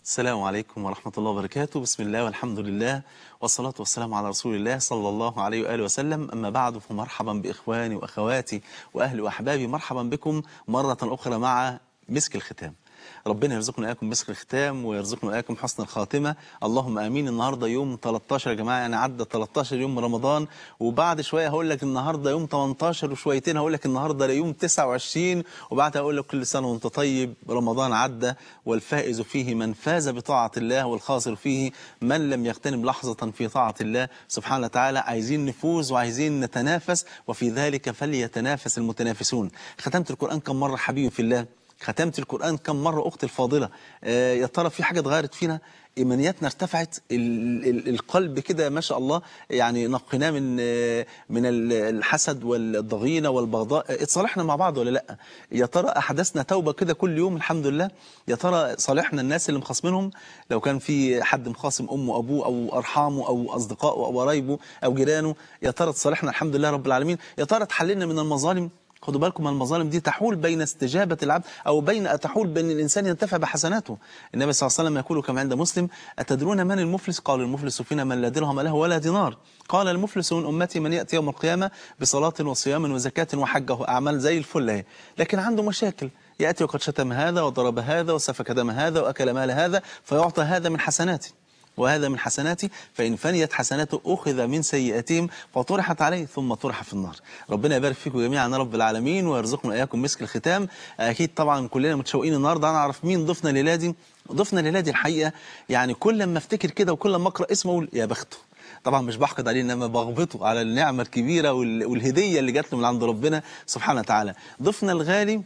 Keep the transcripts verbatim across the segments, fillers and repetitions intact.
السلام عليكم ورحمة الله وبركاته. بسم الله والحمد لله والصلاة والسلام على رسول الله صلى الله عليه وآله وسلم. أما بعد، فمرحبا بإخواني وأخواتي وأهلي وأحبابي، مرحبا بكم مرة أخرى مع مسك الختام. ربنا يرزقنا إياكم مسك الختام ويرزقنا إياكم حسن الخاتمة، اللهم آمين. النهاردة يوم تلتاشر يا جماعة، يعني عدى تلتاشر يوم رمضان، وبعد شوية هقول لك النهاردة يوم تمنتاشر، وشويتين هقول لك النهاردة يوم تسعة وعشرين، وبعدها هقول لك كل سنة وانت طيب. رمضان عدى، والفائز فيه من فاز بطاعة الله، والخاسر فيه من لم يغتنم لحظة في طاعة الله سبحانه وتعالى. عايزين نفوز وعايزين نتنافس، وفي ذلك فليتنافس المتنافسون. ختمت القرآن كم مرة حبيبي في الله؟ ختمت القرآن كم مرة أختي الفاضلة؟ آه يا ترى في حاجة اتغيرت فينا؟ إيمانياتنا ارتفعت، ال ال القلب كده ما شاء الله، يعني نقيناه من آه من الحسد والضغينة والبغضاء. اتصالحنا مع بعض ولا لأ؟ يا ترى أحدثنا توبة كده كل يوم الحمد لله؟ يا ترى صالحنا الناس اللي مخاصمينهم؟ لو كان في حد مخاصم أمه وأبوه أو أرحامه أو أصدقائه أو قرايبه أو جيرانه، يا ترى تصالحنا الحمد لله رب العالمين؟ يا ترى اتحللنا من المظالم؟ خدوا بالكم، المظالم دي تحول بين استجابة العبد أو بين تحول بين الإنسان ينتفع بحسناته. النبي صلى الله عليه وسلم يقول كما عند مسلم: أتدرون من المفلس؟ قال: المفلس فينا من لا درهم له ولا دينار. قال: المفلس من أمتي من يأتي يوم القيامة بصلاة وصيام وزكاة وحجة، أعمال زي الفل اهي، لكن عنده مشاكل. يأتي وقد شتم هذا وضرب هذا وسفك دم هذا وأكل مال هذا، فيعطى هذا من حسناته وهذا من حسناتي، فإن فنيت حسناته أخذ من سيئاتهم فطرحت عليه ثم طرح في النار. ربنا يبارك فيكم جميعا يا رب العالمين، ويرزقنا إياكم مسك الختام. أكيد طبعا كلنا متشوقين النهارده نعرف مين ضيفنا ليلادي. ضيفنا ليلادي الحقيقة يعني كل ما افتكر كده وكل ما أقرأ اسمه أقول يا بخته. طبعا مش بحقد عليه، انما بغبطه على النعمة الكبيرة والهدية اللي جات له من عند ربنا سبحانه وتعالى. ضيفنا الغالي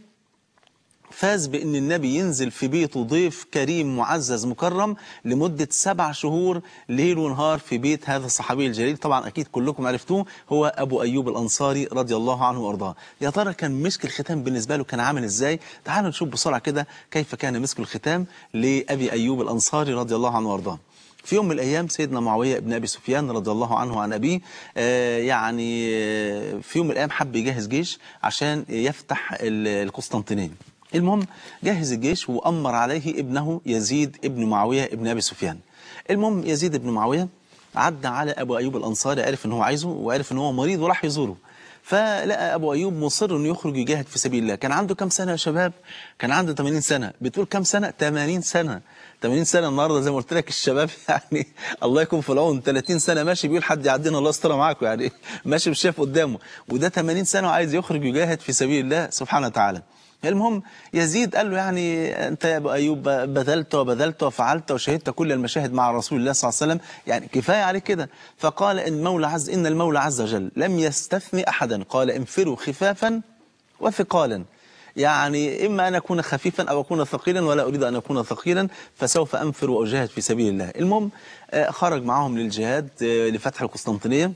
فاز بأن النبي ينزل في بيته ضيف كريم معزز مكرم لمدة سبع شهور ليل ونهار في بيت هذا الصحابي الجليل. طبعا أكيد كلكم عرفتوه، هو أبو أيوب الأنصاري رضي الله عنه وأرضاه. يا ترى كان مسك الختام بالنسبة له كان عامل إزاي؟ تعالوا نشوف بسرعة كده كيف كان مسك الختام لأبي أيوب الأنصاري رضي الله عنه وأرضاه. في يوم من الأيام سيدنا معاوية بن أبي سفيان رضي الله عنه عن أبيه، آه يعني آه في يوم من الأيام حب يجهز جيش عشان يفتح القسطنطينية. المهم جهز الجيش وأمر عليه ابنه يزيد ابن معاوية ابن أبي سفيان. المهم يزيد ابن معاوية عدى على أبو أيوب الأنصاري، عرف أنه عايزه وعرف أنه مريض وراح يزوره. فلقى أبو أيوب مصر أنه يخرج يجاهد في سبيل الله. كان عنده كم سنة يا شباب؟ كان عنده ثمانين سنة. بتقول كم سنة؟ ثمانين سنة. ثمانين سنة النهاردة زي ما قلت لك الشباب يعني الله يكون في العون. ثلاثين سنة ماشي بيقول حد يعدينا الله يستر معاكم، يعني ماشي مش شايف قدامه، وده ثمانين سنة وعايز يخرج يجاهد في سبيل الله سبحانه وتعالى. المهم يزيد قال له يعني أنت يا أبو أيوب بذلت وبذلت وفعلت وشهدت كل المشاهد مع رسول الله صلى الله عليه وسلم، يعني كفاية عليك كده. فقال إن المولى عز إن المولى عز وجل لم يستثني أحدا، قال انفروا خفافا وثقالا، يعني إما أن أكون خفيفا أو أكون ثقيلا، ولا أريد أن أكون ثقيلا فسوف أنفر وأجاهد في سبيل الله. المهم خرج معهم للجهاد لفتح القسطنطينية،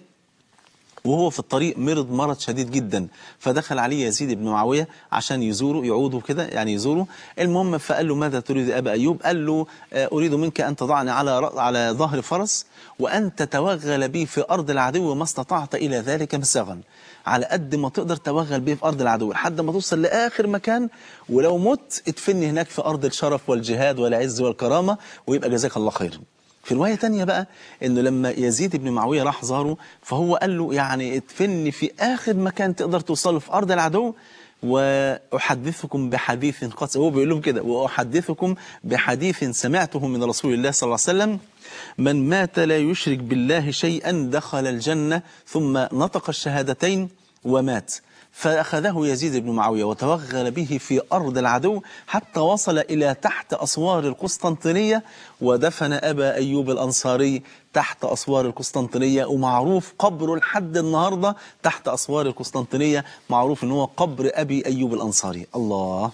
وهو في الطريق مرض مرض شديد جدا، فدخل عليه يزيد بن معاوية عشان يزوره يعوده كده يعني يزوره. المهم فقال له ماذا تريد يا أبا أيوب؟ قال له أريد منك أن تضعني على على ظهر فرس وأن تتوغل بي في أرض العدو ما استطعت إلى ذلك مساغا، على قد ما تقدر توغل بيه في أرض العدو لحد ما توصل لآخر مكان، ولو مت ادفني هناك في أرض الشرف والجهاد والعز والكرامة ويبقى جزاك الله خير. في رواية تانية بقى انه لما يزيد بن معاوية راح زاره فهو قال له يعني ادفني في اخر مكان تقدر توصله في ارض العدو، واحدثكم بحديث قد هو بيقول لهم كده واحدثكم بحديث سمعته من رسول الله صلى الله عليه وسلم: من مات لا يشرك بالله شيئا دخل الجنة، ثم نطق الشهادتين ومات. فأخذه يزيد بن معاوية وتوغل به في أرض العدو حتى وصل إلى تحت أسوار القسطنطينية، ودفن أبا أيوب الأنصاري تحت أسوار القسطنطينية، ومعروف قبره لحد النهاردة تحت أسوار القسطنطينية، معروف أنه هو قبر أبي أيوب الأنصاري. الله،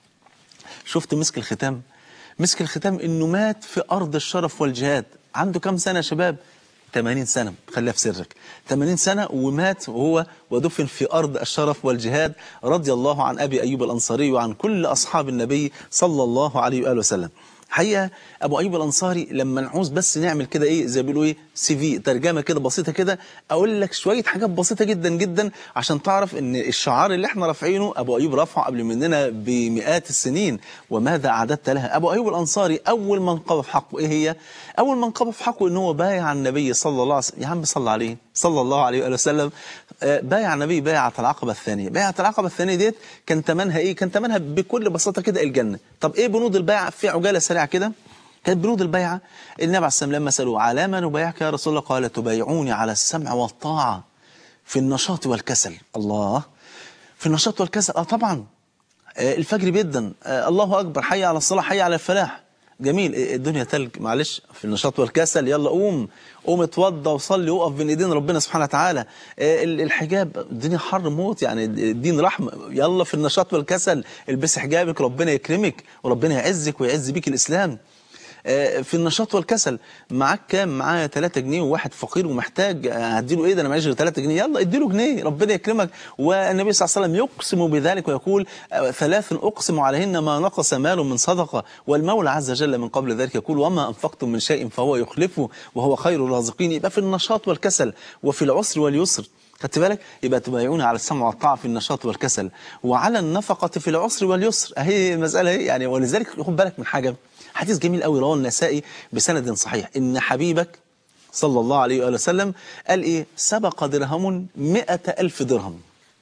شفت مسك الختام؟ مسك الختام أنه مات في أرض الشرف والجهاد. عنده كم سنة يا شباب؟ ثمانين سنة، خليها في سرك، ثمانين سنة ومات وهو ودفن في أرض الشرف والجهاد، رضي الله عن أبي أيوب الأنصاري وعن كل أصحاب النبي صلى الله عليه وآله وسلم. حقيقة أبو أيوب الأنصاري لما نعوز بس نعمل كده إيه زي بيقولوا إيه سي في ترجمة كده بسيطة كده، أقول لك شوية حاجات بسيطة جدا جدا عشان تعرف إن الشعار اللي إحنا رافعينه أبو أيوب رفعه قبل مننا بمئات السنين. وماذا أعددت لها؟ أبو أيوب الأنصاري أول منقبة في حقه إيه هي؟ أول منقبة في حقه إن هو بايع النبي صلى الله عليه وسلم. يا عم صلى عليه صلى الله عليه وآله وسلم. بايع النبي بيعة العقبة الثانية. بيعة العقبة الثانية ديت كان ثمنها إيه؟ كان ثمنها بكل بساطة كده الجنة. طب إيه بنود البيعة؟ في عجالة سريعة كده. كانت بنود البيعة النبي عليه السلام لما سألوه على ما نبايعك يا رسول الله قال تبايعوني على السمع والطاعة في النشاط والكسل. الله، في النشاط والكسل. اه طبعا آه الفجر بيدن، آه الله أكبر، حي على الصلاة، حي على الفلاح. جميل. الدنيا تلج، معلش، في النشاط والكسل يلا قوم قوم اتوضى وصلي وقف بين ايدين ربنا سبحانه وتعالى. الحجاب، الدنيا حر موت، يعني الدين رحمه، يلا في النشاط والكسل البسي حجابك ربنا يكرمك وربنا يعزك ويعز بيك الاسلام. في النشاط والكسل، معاك كام؟ معايا ثلاثة جنيه وواحد فقير ومحتاج، هديله ايه ده؟ انا معيش غير ثلاثة جنيه، يلا اديله جنيه ربنا يكرمك. والنبي صلى الله عليه وسلم يقسم بذلك ويقول ثلاث اقسم عليهن ما نقص مال من صدقه، والمولى عز وجل من قبل ذلك يقول وما انفقتم من شيء فهو يخلفه وهو خير الرازقين. يبقى في النشاط والكسل وفي العسر واليسر، خدت بالك؟ يبقى تبايعون على السمع والطاعة في النشاط والكسل وعلى النفقة في العسر واليسر. اهي المسألة اهي يعني. ولذلك خد بالك من حاجة، حديث جميل قوي رواه النسائي بسند صحيح، ان حبيبك صلى الله عليه وآله وسلم قال ايه؟ سبق درهم مئة ألف درهم.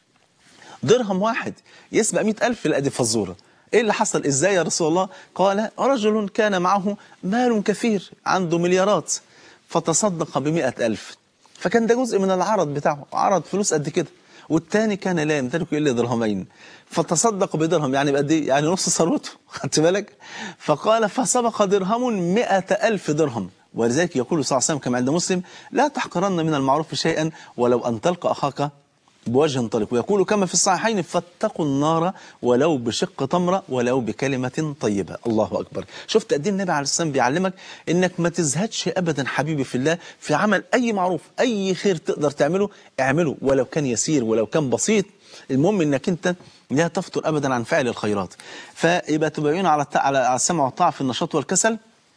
درهم واحد يسبق مئة ألف. لا دي فزورة. ايه اللي حصل؟ ازاي يا رسول الله؟ قال رجل كان معه مال كثير، عنده مليارات، فتصدق بمئة ألف، فكان ده جزء من العرض بتاعه، عرض فلوس قد كده، والتاني كان لا يمتلك الا درهمين، فتصدق بدرهم، يعني بقد ايه؟ يعني نص ثروته، خدت بالك؟ فقال فسبق درهم مئة ألف درهم. ولذلك يقول صلى الله عليه وسلم كما عند مسلم لا تحقرن من المعروف شيئا ولو أن تلقى أخاك بوجه طلق، ويقول كما في الصحيحين فاتقوا النار ولو بشق تمرة ولو بكلمة طيبة. الله أكبر. شفت قد ايه النبي عليه الصلاة والسلام بيعلمك انك ما تزهدش ابدا حبيبي في الله في عمل اي معروف، اي خير تقدر تعمله اعمله، ولو كان يسير ولو كان بسيط، المهم انك انت لا تفتر ابدا عن فعل الخيرات. فيبقى تبايعون على على السمع والطاعة في النشاط والكسل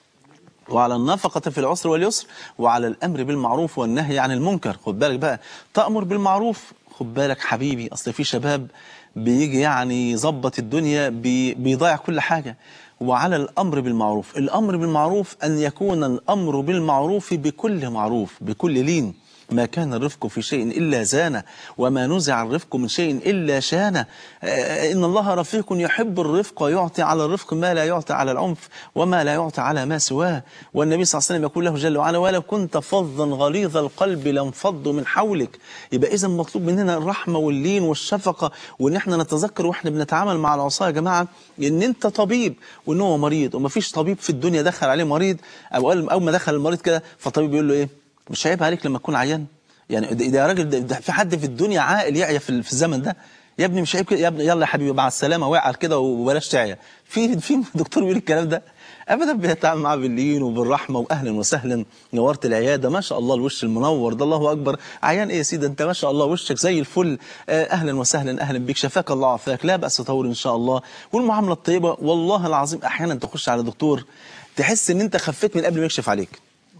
وعلى النفقة في العسر واليسر وعلى الأمر بالمعروف والنهي عن المنكر. خد بالك بقى، تأمر بالمعروف. خد بالك حبيبي، أصل في شباب بيجي يعني يظبط الدنيا بي بيضيع كل حاجة. وعلى الأمر بالمعروف، الأمر بالمعروف أن يكون الأمر بالمعروف بكل معروف، بكل لين. ما كان الرفق في شيء إلا زانه وما نزع الرفق من شيء إلا شانه. إن الله رفيق يحب الرفق ويعطي على الرفق ما لا يعطي على العنف وما لا يعطي على ما سواه. والنبي صلى الله عليه وسلم يقول له جل وعلا ولو كنت فظا غليظ القلب لانفضوا من حولك. يبقى إذا مطلوب مننا الرحمة واللين والشفقة، وإن احنا نتذكر وإحنا بنتعامل مع العصاة يا جماعة إن أنت طبيب وإن هو مريض، وما فيش طبيب في الدنيا دخل عليه مريض أو أول ما دخل المريض كده فالطبيب يقول له إيه؟ مش عيب عليك لما تكون عيان؟ يعني ده, ده يا راجل، ده, ده في حد في الدنيا عاقل يعيا في, في الزمن ده؟ يا ابني مش عيب كده يا ابني، يلا يا حبيبي مع السلامه واعل كده وبلاش تعيا. في في دكتور بيقول الكلام ده؟ ابدا. بيتعامل معاه باللين وبالرحمه واهلا وسهلا، نورت العياده ما شاء الله، الوش المنور ده الله اكبر، عيان ايه يا سيدي انت ما شاء الله وشك زي الفل، اهلا وسهلا اهلا بيك، شفاك الله وعافاك، لا باس طور ان شاء الله. والمعامله الطيبه. والله العظيم احيانا تخش على دكتور تحس ان انت خفيت من قبل ما يكشف عليك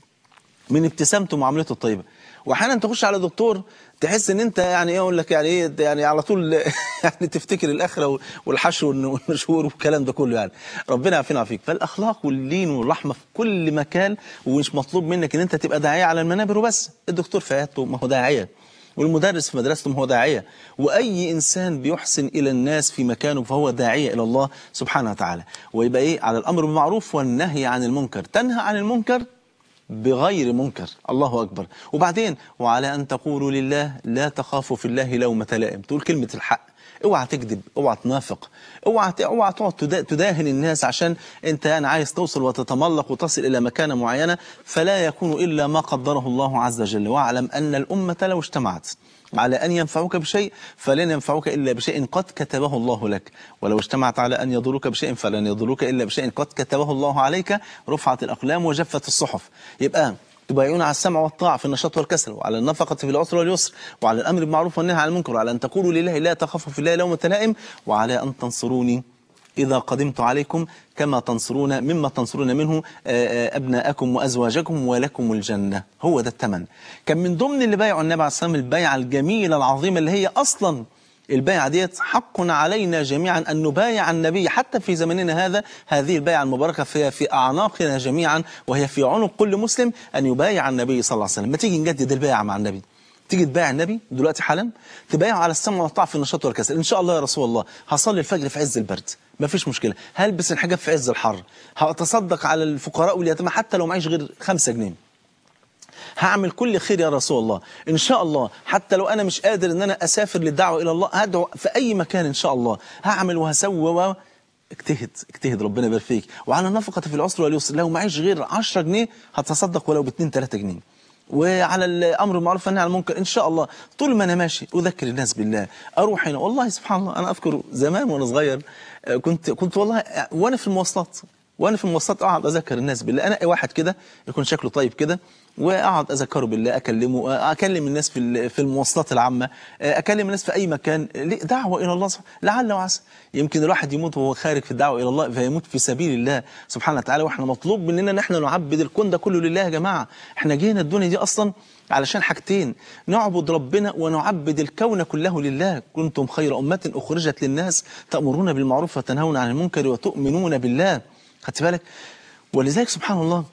من ابتسامته ومعاملته الطيبه. واحيانا تخش على دكتور تحس ان انت يعني ايه اقول لك يعني ايه يعني على طول يعني تفتكر الاخره والحشر والنشور والكلام ده كله يعني. ربنا يعافينا ويعافيك. فالاخلاق واللين والرحمه في كل مكان، ومش مطلوب منك ان انت تبقى داعيه على المنابر وبس. الدكتور في عيادته ما هو داعيه، والمدرس في مدرسته ما هو داعيه، واي انسان بيحسن الى الناس في مكانه فهو داعيه الى الله سبحانه وتعالى. ويبقى ايه؟ على الامر بالمعروف والنهي عن المنكر، تنهى عن المنكر بغير منكر. الله أكبر. وبعدين وعلى أن تقولوا لله لا تخافوا في الله لومة لائم، تقول كلمة الحق، اوعى تكذب، اوعى تنافق، اوعى اوعى تقعد تداهن الناس عشان انت يعني عايز توصل وتتملق وتصل الى مكانه معينه، فلا يكون الا ما قدره الله عز وجل. واعلم ان الامه لو اجتمعت على أن ينفعوك بشيء فلن ينفعوك إلا بشيء قد كتبه الله لك، ولو اجتمعت على أن يضروك بشيء فلن يضروك إلا بشيء قد كتبه الله عليك، رفعت الأقلام وجفت الصحف. يبقى تبايعون على السمع والطاعة في النشاط والكسل وعلى النفقة في العسر واليسر وعلى الأمر بالمعروف والنهي عن المنكر وعلى أن تقولوا لله لا تخافوا في الله لومة لائم وعلى أن تنصروني إذا قدمت عليكم كما تنصرون مما تنصرون منه أبناءكم وأزواجكم ولكم الجنة. هو ده الثمن. كان من ضمن اللي بايعوا النبي عليه الصلاة والسلام البيعة الجميلة العظيمة اللي هي أصلا البيعة ديت حق علينا جميعا أن نبايع النبي حتى في زمننا هذا. هذه البيعة المباركة فيها في أعناقنا جميعا، وهي في عنق كل مسلم أن يبايع النبي صلى الله عليه وسلم. ما تيجي نجدد البيعة مع النبي، تيجي تبايع النبي دلوقتي حالا، تبايعه على السمع والطاعة في النشاط والكسل. إن شاء الله يا رسول الله هصلي الفجر في عز البرد ما فيش مشكلة، هلبس الحجاب في عز الحر، هتصدق على الفقراء واليتامى حتى لو معيش غير خمسة جنيه، هعمل كل خير يا رسول الله إن شاء الله، حتى لو أنا مش قادر إن أنا أسافر للدعوة إلى الله هدعو في أي مكان إن شاء الله، هعمل وهسوي و اجتهد اجتهد ربنا يبارك فيك. وعلى النفقة في العسر واليسر، لو معيش غير عشرة جنيه هتصدق ولو باتنين تلاتة جنيه. وعلى الأمر بالمعروف والنهي عن المنكر إن شاء الله طول ما أنا ماشي أذكر الناس بالله، أروح هنا. والله سبحان الله أنا أذكر زمان وأنا صغير كنت كنت والله وأنا في المواصلات وأنا في المواصلات أقعد أذكر الناس بالله. أنا واحد كده يكون شكله طيب كده وأقعد أذكره بالله، أكلمه، أكلم الناس في في المواصلات العامة، أكلم الناس في أي مكان، دعوة إلى الله لعل وعسى. يمكن الواحد يموت وهو خارج في الدعوة إلى الله فيموت في سبيل الله سبحانه وتعالى. وإحنا مطلوب مننا إن إحنا نعبد الكون ده كله لله يا جماعة. إحنا جينا الدنيا دي أصلا علشان حاجتين، نعبد ربنا ونعبد الكون كله لله. كنتم خير أمة أخرجت للناس تأمرون بالمعروف وتنهون عن المنكر وتؤمنون بالله. خدت بالك؟ ولذلك سبحان الله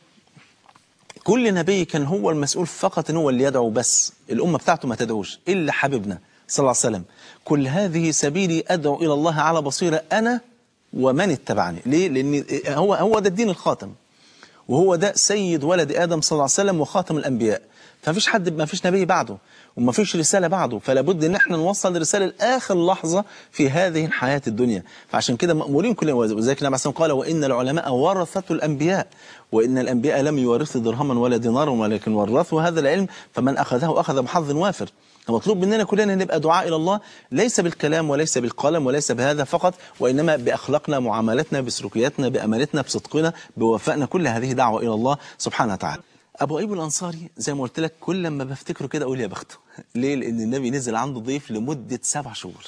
كل نبي كان هو المسؤول فقط ان هو اللي يدعو، بس الأمة بتاعته ما تدعوش إلا حبيبنا صلى الله عليه وسلم. كل هذه سبيلي أدعو إلى الله على بصيرة أنا ومن اتبعني. ليه؟ لأن هو هو ده الدين الخاتم، وهو ده سيد ولد آدم صلى الله عليه وسلم وخاتم الأنبياء. فمفيش حد، مفيش نبي بعده ومفيش رسالة بعده، فلا بد ان احنا نوصل الرسالة لآخر لحظة في هذه الحياة الدنيا. فعشان كده مأمورين كلنا. وذلك النبي عليه الصلاة والسلام قال وإن العلماء ورثة الأنبياء وإن الأنبياء لم يورثوا درهما ولا دينارا ولكن ورثوا هذا العلم فمن أخذه أخذ بحظ وافر. مطلوب مننا كلنا نبقى دعاء إلى الله، ليس بالكلام وليس بالقلم وليس بهذا فقط، وإنما بأخلاقنا، معاملتنا، بسلوكياتنا، بأمانتنا، بصدقنا، بوفائنا. كل هذه دعوة إلى الله سبحانه وتعالى. أبو أيوب الأنصاري زي ما قلت لك كل لما بفتكره كده أقول يا بخته. ليه؟ لأن النبي نزل عنده ضيف لمدة سبع شهور.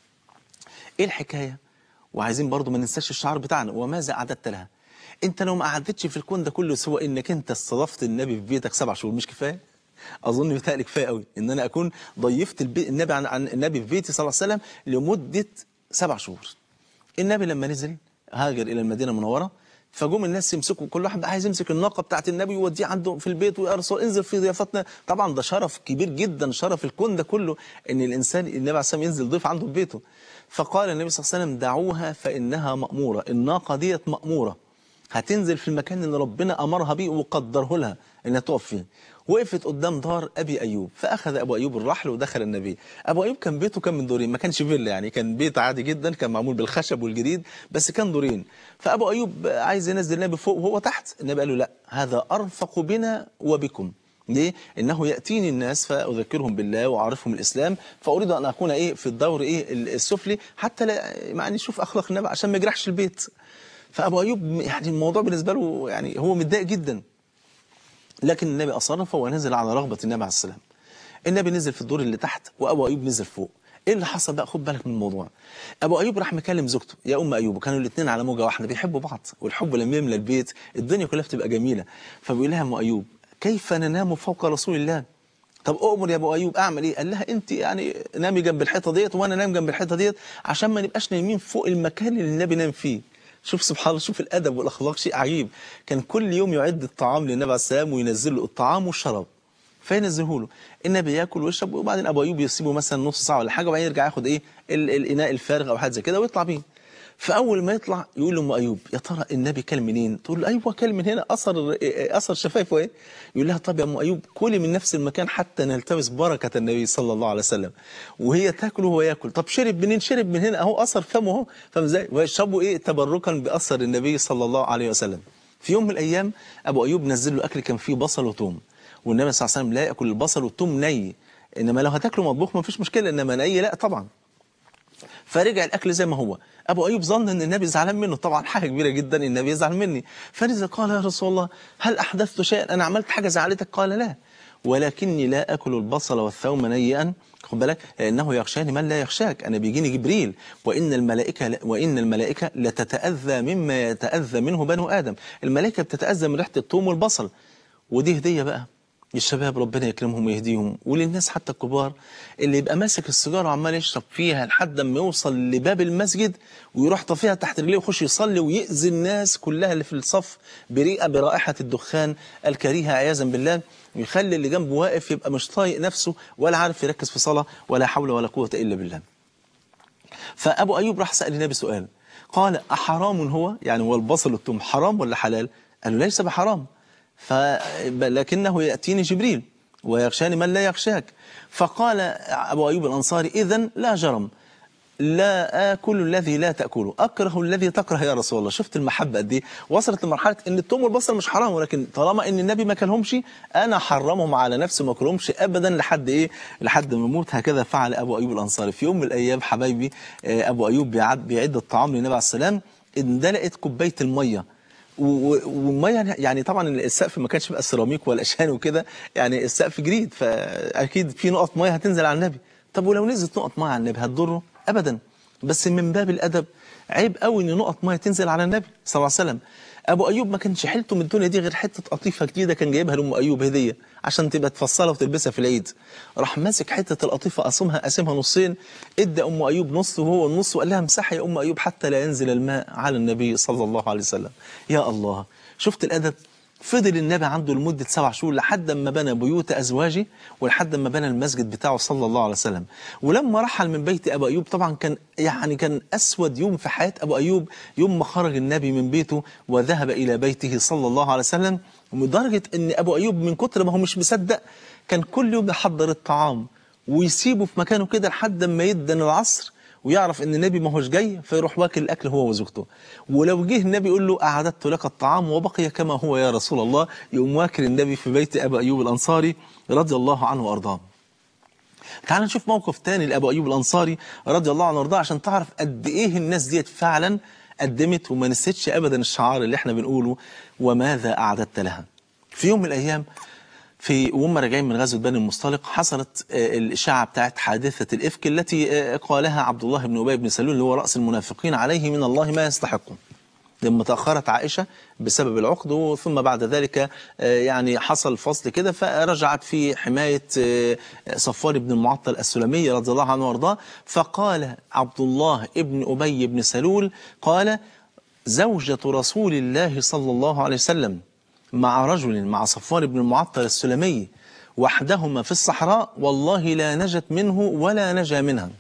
إيه الحكاية؟ وعايزين برضو ما ننساش الشعار بتاعنا، وماذا أعددت لها؟ أنت لو ما قعدتش في الكون ده كله سوى إنك أنت استضفت النبي في بيتك سبع شهور مش كفاية؟ أظن بيتهيألي كفاية قوي إن أنا أكون ضيفت النبي عن, عن النبي في بيتي صلى الله عليه وسلم لمدة سبع شهور. النبي لما نزل هاجر إلى المدينة المنورة، فجم الناس يمسكوا، كل واحد عايز يمسك الناقة بتاعت النبي ويوديه عنده في البيت ويا رسول انزل في ضيافتنا. طبعا ده شرف كبير جدا، شرف الكون ده كله ان الانسان النبي عليه الصلاه والسلام ينزل ضيف عنده في بيته. فقال النبي صلى الله عليه وسلم دعوها فانها مأمورة، الناقة ديت مأمورة هتنزل في المكان اللي ربنا امرها بيه وقدره لها انها تقف فيه. وقفت قدام دار ابي ايوب، فاخذ ابو ايوب الرحل ودخل النبي. ابو ايوب كان بيته كان من دورين، ما كانش فيلا يعني، كان بيت عادي جدا، كان معمول بالخشب والجريد بس كان دورين. فابو ايوب عايز ينزل النبي فوق وهو تحت، النبي قال له لا، هذا ارفق بنا وبكم. ليه؟ انه ياتيني الناس فاذكرهم بالله واعرفهم الاسلام، فاريد ان اكون ايه في الدور ايه السفلي حتى لا يعني نشوف اخلاق النبي عشان ما يجرحش البيت. فابو ايوب يعني الموضوع بالنسبه له يعني هو متضايق جدا، لكن النبي أصر ونزل على رغبة النبي عليه السلام. النبي نزل في الدور اللي تحت وأبو أيوب نزل فوق. إيه اللي حصل بقى؟ خد بالك من الموضوع. أبو أيوب راح مكلم زوجته يا أم أيوب، كانوا الاثنين على موجة واحدة بيحبوا بعض، والحب لما يملى البيت الدنيا كلها بتبقى جميلة. فبيقول لها أم أيوب كيف ننام فوق رسول الله؟ طب أؤمر يا أبو أيوب أعمل إيه؟ قال لها أنت يعني نامي جنب الحيطة ديت وأنا نام جنب الحيطة ديت عشان ما نبقاش نايمين فوق المكان اللي النبي نام فيه. شوف سبحان الله، شوف الأدب والأخلاق، شيء عجيب. كان كل يوم يعد الطعام للنبي عليه السلام وينزل له الطعام والشراب فينزله له، النبي ياكل ويشرب، وبعدين أبو أيوب يسيبه مثلا نص ساعة ولا حاجة وبعدين يرجع ياخد إيه الإناء الفارغ أو حاجة زي كده ويطلع بيه. فأول ما يطلع يقول لأم أيوب يا ترى النبي كل منين؟ تقول له أيوه كل من هنا، أثر أثر شفايفه إيه؟ يقول لها طب يا أم أيوب كلي من نفس المكان حتى نلتمس بركة النبي صلى الله عليه وسلم. وهي تاكل وهو ياكل. طب شرب منين؟ شرب من هنا أهو أثر فمه أهو، فاهم إزاي؟ ويشربوا إيه تبركا بأثر النبي صلى الله عليه وسلم. في يوم من الأيام أبو أيوب نزل له أكل كان فيه بصل وثوم، والنبي صلى الله عليه وسلم لا يأكل البصل والثوم ني، إنما لو هتاكله مطبوخ ما فيش مشكلة، إنما ني لا طبعا. فرجع الأكل زي ما هو. أبو أيوب ظن أن النبي زعلان منه، طبعا حاجة كبيرة جدا النبي يزعل مني. فنزل قال يا رسول الله هل أحدثت شيئا؟ أنا عملت حاجة زعلتك؟ قال لا. ولكني لا أكل البصل والثوم نيئا، خد بالك، لأنه يخشاني من لا يخشاك. أنا بيجيني جبريل، وإن الملائكة وإن الملائكة لتتأذى مما يتأذى منه بنو آدم. الملائكة بتتأذى من ريحة الثوم والبصل. ودي هدية بقى للشباب، ربنا يكرمهم ويهديهم، وللناس حتى الكبار، اللي يبقى ماسك السيجاره وعمال يشرب فيها لحد ما يوصل لباب المسجد ويروح طافيها تحت رجليه ويخش يصلي ويأذي الناس كلها اللي في الصف بريئه برائحه الدخان الكريهه عياذا بالله، ويخلي اللي جنبه واقف يبقى مش طايق نفسه ولا عارف يركز في صلاه، ولا حول ولا قوه الا بالله. فابو ايوب راح سأل النبي سؤال، قال: احرام هو؟ يعني هو البصل والثوم حرام ولا حلال؟ قال له: ليس بحرام، لكنه يأتيني جبريل ويخشاني من لا يخشاك. فقال أبو أيوب الأنصاري: إذن لا جرم، لا آكل الذي لا تأكله، أكره الذي تكره يا رسول الله. شفت المحبة قد إيه؟ وصلت لمرحلة إن الثوم والبصل مش حرام، ولكن طالما إن النبي ما كلهمش أنا حرمهم على نفسي، ما أكلهمش أبدا لحد إيه؟ لحد ما أموت. هكذا فعل أبو أيوب الأنصاري. في يوم من الأيام حبايبي، أبو أيوب بيعد بيعد الطعام للنبي عليه السلام، اندلقت كوباية المية، والميه يعني طبعا السقف ما كانش بقى سيراميك ولا شان وكده، يعني السقف جريد، فاكيد في نقط ميه هتنزل على النبي. طب ولو نزلت نقط ميه على النبي هتضره؟ ابدا. بس من باب الادب عيب قوي ان نقط ميه تنزل على النبي صلى الله عليه وسلم. ابو ايوب ما كانش حيلته من الدنيا دي غير حته قطيفه جديده كان جايبها لام ايوب هديه عشان تبقى تفصلها وتلبسها في العيد. راح ماسك حته القطيفه قسمها قسمها نصين، ادى ام ايوب نص وهو النص، وقال لها: امسحي يا ام ايوب حتى لا ينزل الماء على النبي صلى الله عليه وسلم. يا الله، شفت الادب؟ فضل النبي عنده لمدة سبع شهور لحد ما بنى بيوت أزواجه ولحد ما بنى المسجد بتاعه صلى الله عليه وسلم. ولما رحل من بيت أبو أيوب طبعا كان يعني كان أسود يوم في حياة أبو أيوب يوم ما خرج النبي من بيته وذهب إلى بيته صلى الله عليه وسلم، لدرجة أن أبو أيوب من كتر ما هو مش مصدق كان كل يوم يحضر الطعام ويسيبه في مكانه كده لحد ما يدن العصر ويعرف ان النبي ما هوش جاي، فيروح واكل الاكل هو وزوجته. ولو جه النبي يقول له: اعددت لك الطعام وبقي كما هو يا رسول الله، يقوم واكل النبي في بيت ابي ايوب الانصاري رضي الله عنه وارضاه. تعال نشوف موقف تاني لابو ايوب الانصاري رضي الله عنه وارضاه عشان تعرف قد ايه الناس ديت فعلا قدمت وما نسيتش ابدا الشعار اللي احنا بنقوله: وماذا اعددت لها. في يوم من الايام في وهم راجعين من غزوة بني المصطلق حصلت الإشاعة بتاعت حادثة الإفك التي قالها عبد الله بن أبي بن سلول اللي هو رأس المنافقين عليه من الله ما يستحقه، لما تأخرت عائشة بسبب العقد، ثم بعد ذلك يعني حصل فصل كده فرجعت في حماية صفوان بن المعطل السلمي رضي الله عنه وارضاه. فقال عبد الله بن أبي بن سلول قال: زوجة رسول الله صلى الله عليه وسلم مع رجل مع صفوان بن المعطل السلمي وحدهما في الصحراء والله لا نجت منه ولا نجا منها.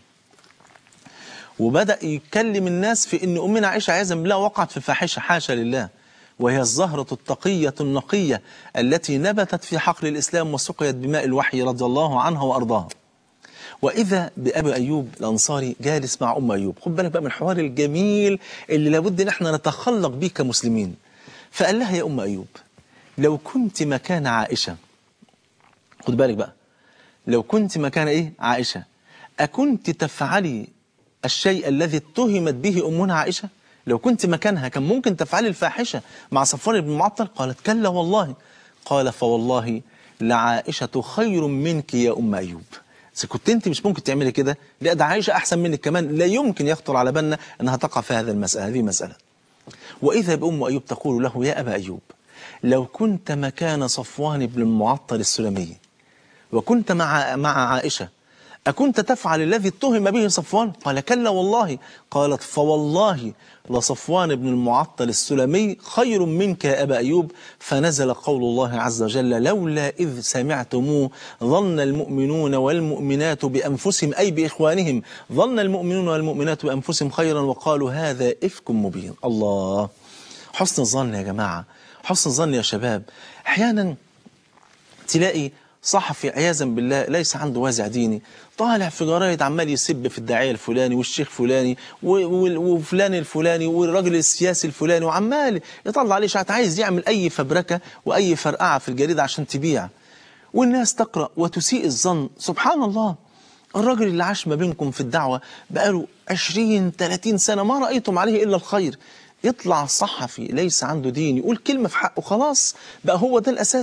وبدأ يكلم الناس في ان امنا عائشة عياذا بالله وقعت في فاحشة، حاشا لله، وهي الزهرة التقية النقية التي نبتت في حقل الإسلام وسقيت بماء الوحي رضي الله عنها وأرضاها. وإذا بأبي أيوب الأنصاري جالس مع أم أيوب. خد بالك بقى من الحوار الجميل اللي لابد ان احنا نتخلق به كمسلمين. فقال لها: يا أم أيوب، لو كنت مكان عائشة، خد بالك بقى، لو كنت مكان ايه عائشة، أكنت تفعلي الشيء الذي اتهمت به أمنا عائشة؟ لو كنت مكانها كان ممكن تفعلي الفاحشة مع صفوان بن معطل؟ قالت: كلا والله. قال: فوالله لعائشة خير منك يا أم أيوب. إذا كنت أنت مش ممكن تعملي كده، لا ده عائشة أحسن منك كمان، لا يمكن يخطر على بالنا أنها تقع في هذا المسألة هذه مسألة. وإذا بأم أيوب تقول له: يا أبا أيوب، لو كنت مكان صفوان بن المعطل السلمي وكنت مع مع عائشة أكنت تفعل الذي اتهم به صفوان؟ قال: كلا والله. قالت: فوالله لصفوان بن المعطل السلمي خير منك يا أبا أيوب. فنزل قول الله عز وجل: لولا إذ سمعتموه ظن المؤمنون والمؤمنات بأنفسهم أي بإخوانهم ظن المؤمنون والمؤمنات بأنفسهم خيرا وقالوا هذا إفك مبين. الله، حسن الظن يا جماعة، حسن الظن يا شباب. أحيانا تلاقي صحفي عياذا بالله ليس عنده وازع ديني طالع في جرايد عمال يسب في الداعية الفلاني والشيخ فلاني وفلان الفلاني والراجل السياسي الفلاني، وعمال يطلع عليه شعات، عايز يعمل أي فبركة وأي فرقعة في الجريدة عشان تبيع والناس تقرأ وتسيء الظن. سبحان الله، الراجل اللي عاش ما بينكم في الدعوة بقاله عشرين ثلاثين سنة ما رأيتم عليه إلا الخير، يطلع صحفي ليس عنده دين يقول كلمة في حقه خلاص بقى هو ده الأساس.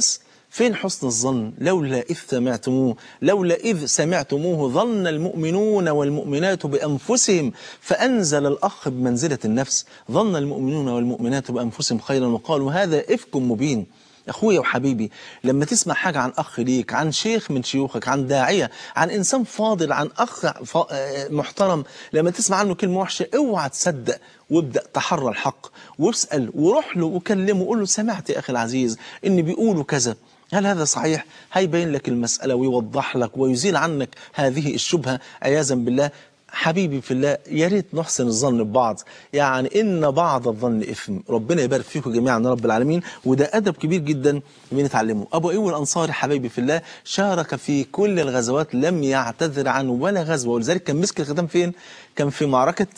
فين حسن الظن؟ لولا إذ سمعتموه لولا إذ سمعتموه ظن المؤمنون والمؤمنات بأنفسهم فأنزل الأخ بمنزلة النفس. ظن المؤمنون والمؤمنات بأنفسهم خيرا وقالوا هذا إفك مبين. أخويا وحبيبي، لما تسمع حاجة عن أخ ليك، عن شيخ من شيوخك، عن داعية، عن إنسان فاضل، عن أخ محترم، لما تسمع عنه كلمة وحشة اوعى تصدق، وابدأ تحرى الحق واسأل وروح له وكلمه وقول له سمعت يا أخي العزيز إن بيقولوا كذا، هل هذا صحيح؟ هيبين لك المسألة ويوضح لك ويزيل عنك هذه الشبهة عياذا بالله. حبيبي في الله، يا ريت نحسن الظن ببعض، يعني إن بعض الظن إثم. ربنا يبارك فيكم جميعا يا رب العالمين، وده أدب كبير جدا بنتعلمه. أبو أيوب الأنصاري حبيبي في الله شارك في كل الغزوات، لم يعتذر عنه ولا غزوة، ولذلك كان مسك الختام فين؟ كان في معركة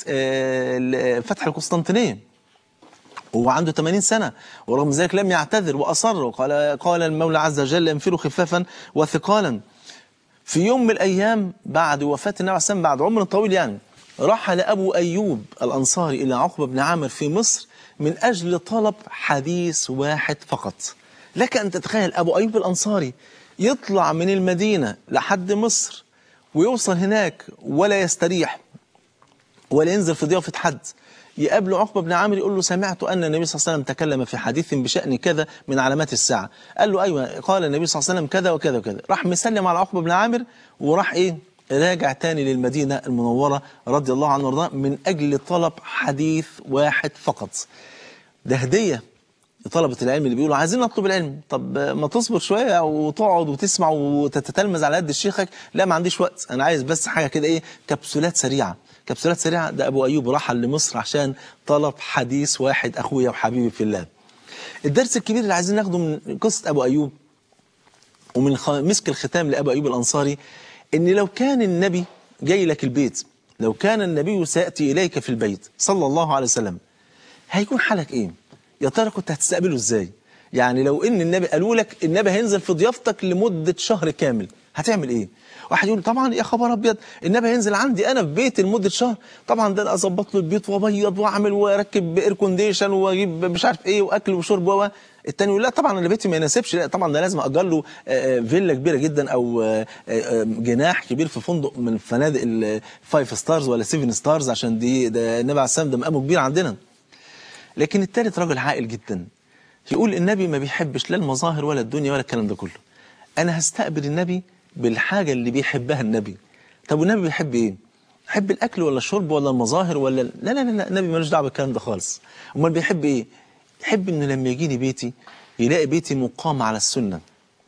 فتح القسطنطينية وهو عنده ثمانين سنة، ورغم ذلك لم يعتذر وأصر، وقال قال المولى عز وجل انفروا خفافا وثقالا. في يوم من الأيام بعد وفاة النبي عليه الصلاة والسلام، بعد عمر طويل يعني، رحل أبو أيوب الأنصاري إلى عقبة بن عامر في مصر من أجل طلب حديث واحد فقط. لك أن تتخيل أبو أيوب الأنصاري يطلع من المدينة لحد مصر ويوصل هناك ولا يستريح ولا ينزل في ضيافة حد، يقابله عقبة بن عامر يقول له سمعت أن النبي صلى الله عليه وسلم تكلم في حديث بشأن كذا من علامات الساعة. قال له أيوة، قال النبي صلى الله عليه وسلم كذا وكذا وكذا. راح مسلم على عقبة بن عامر وراح إيه راجع تاني للمدينة المنورة رضي الله عنه وارضاه من أجل طلب حديث واحد فقط. ده هدية لطلبة العلم اللي بيقولوا عايزين نطلب العلم. طب ما تصبر شوية وتقعد وتسمع وتتتلمذ على قد شيخك؟ لا ما عنديش وقت، أنا عايز بس حاجة كده إيه، كبسولات سريعة كبسولات سريعة. ده أبو أيوب رحل لمصر عشان طلب حديث واحد. أخويا وحبيبي في الله، الدرس الكبير اللي عايزين ناخده من قصة أبو أيوب ومن مسك الختام لأبو أيوب الأنصاري، إن لو كان النبي جاي لك البيت، لو كان النبي سيأتي إليك في البيت صلى الله عليه وسلم، هيكون حالك إيه؟ يا ترى كنت هتستقبله إزاي؟ يعني لو إن النبي قالوا لك النبي هينزل في ضيافتك لمدة شهر كامل، هتعمل إيه؟ واحد يقول طبعا يا خبر ابيض، النبي هينزل عندي انا في بيتي لمده شهر، طبعا ده انا اظبط له البيت وابيض واعمل واركب اير كونديشن واجيب مش عارف ايه واكل وشرب و التاني يقول لا طبعا انا بيتي ما يناسبش، لا طبعا ده لازم اجر له فيلا كبيره جدا او جناح كبير في فندق من فنادق الفايف ستارز ولا سيفن ستارز، عشان دي ده النبي عليه السلام ده مقامه كبير عندنا. لكن التالت راجل عاقل جدا يقول النبي ما بيحبش لا المظاهر ولا الدنيا ولا الكلام ده كله، انا هستقبل النبي بالحاجة اللي بيحبها النبي. طب والنبي بيحب ايه؟ يحب الاكل ولا الشرب ولا المظاهر ولا لا لا لا, لا. النبي مالوش دعوه بالكلام ده خالص. امال بيحب ايه؟ يحب انه لما يجيني بيتي يلاقي بيتي مقام على السنة،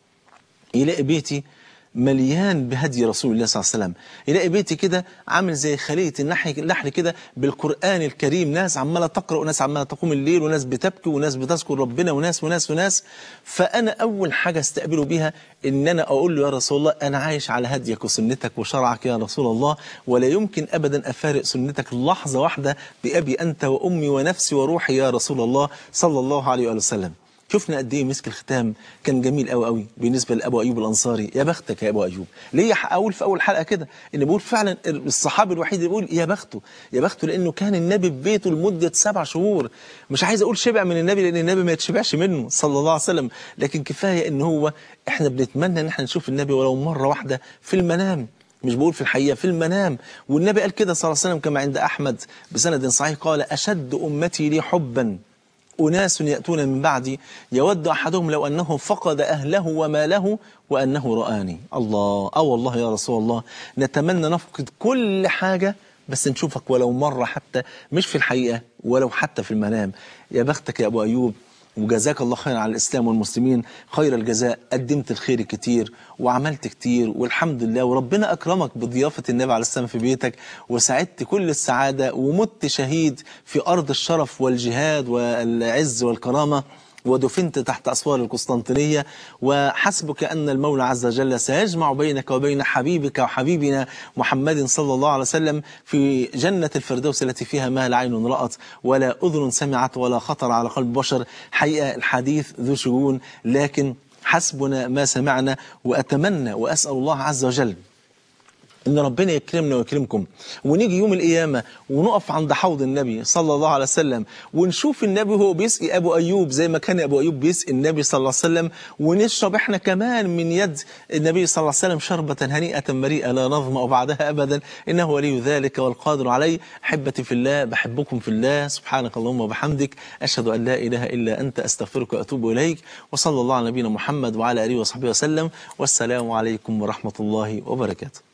يلاقي بيتي مليان بهدي رسول الله صلى الله عليه وسلم، يلاقي بيتي كده عامل زي خلية النحل كده بالقرآن الكريم، ناس عمالة تقرأ وناس عمالة تقوم الليل وناس بتبكي وناس بتذكر ربنا وناس وناس وناس. فأنا أول حاجة استقبله بيها إن أنا أقول له يا رسول الله أنا عايش على هديك وسنتك وشرعك يا رسول الله، ولا يمكن أبدا أفارق سنتك لحظة واحدة، بأبي أنت وأمي ونفسي وروحي يا رسول الله صلى الله عليه وآله وسلم. شفنا قد ايه مسك الختام كان جميل قوي قوي بالنسبه لابو ايوب الانصاري. يا بختك يا ابو ايوب. ليه اقول في اول حلقه كده ان بقول فعلا الصحابي الوحيد اللي بيقول يا بخته يا بخته، لانه كان النبي في بيته لمده سبع شهور. مش عايز اقول شبع من النبي لان النبي ما يتشبعش منه صلى الله عليه وسلم، لكن كفايه ان هو احنا بنتمنى ان احنا نشوف النبي ولو مره واحده في المنام، مش بقول في الحقيقة، في المنام. والنبي قال كده صلى الله عليه وسلم كما عند أحمد بسند صحيح، قال أشد أمتي لي حبا أناس يأتون من بعدي يود أحدهم لو أنه فقد أهله وماله وأنه رآني. الله، أو والله يا رسول الله نتمنى نفقد كل حاجة بس نشوفك ولو مرة حتى، مش في الحقيقة ولو حتى في المنام. يا بختك يا أبو أيوب، وجزاك الله خير على الإسلام والمسلمين خير الجزاء. قدمت الخير كتير وعملت كتير والحمد لله، وربنا أكرمك بضيافة النبي عليه السلام في بيتك وسعدت كل السعادة، ومت شهيد في أرض الشرف والجهاد والعز والكرامة، ودفنت تحت أسوار القسطنطينية. وحسبك أن المولى عز وجل سيجمع بينك وبين حبيبك وحبيبنا محمد صلى الله عليه وسلم في جنة الفردوس التي فيها ما لا عين رأت ولا أذن سمعت ولا خطر على قلب بشر. حقيقة الحديث ذو شجون، لكن حسبنا ما سمعنا. وأتمنى وأسأل الله عز وجل ان ربنا يكرمنا ويكرمكم، ونيجي يوم القيامه ونقف عند حوض النبي صلى الله عليه وسلم، ونشوف النبي وهو بيسقي ابو ايوب زي ما كان ابو ايوب بيسقي النبي صلى الله عليه وسلم، ونشرب احنا كمان من يد النبي صلى الله عليه وسلم شربه هنيئه مريئه لا نظمأ بعدها ابدا، انه ولي ذلك والقادر عليه. احبتي في الله، بحبكم في الله، سبحانك اللهم وبحمدك، اشهد ان لا اله الا انت، استغفرك واتوب اليك، وصلى الله على نبينا محمد وعلى اله وصحبه وسلم، والسلام عليكم ورحمه الله وبركاته.